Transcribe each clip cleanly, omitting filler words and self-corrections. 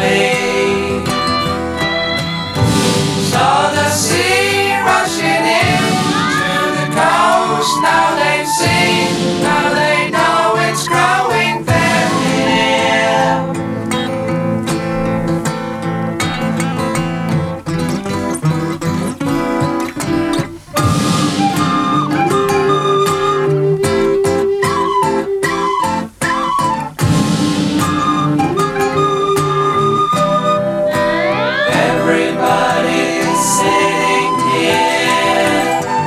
sea. Saw the sea rushing in to the coast. Now they've seen, now they know it's growing very near. Everybody is sitting here.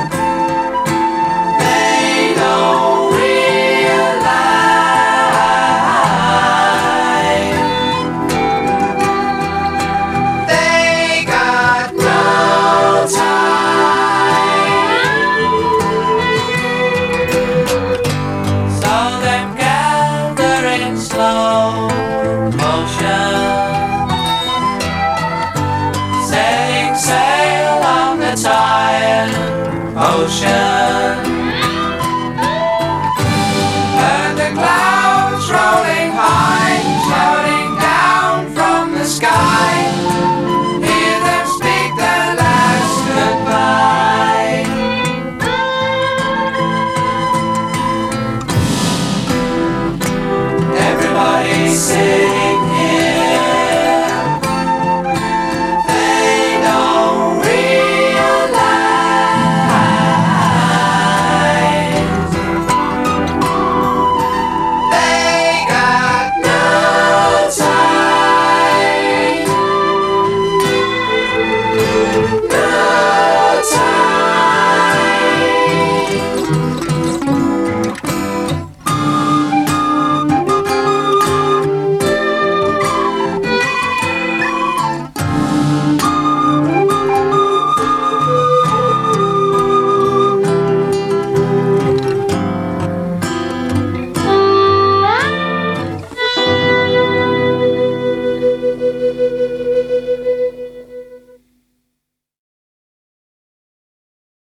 They don't realize they got no time. Saw them gather in slow motion, setting sail on the tide ocean.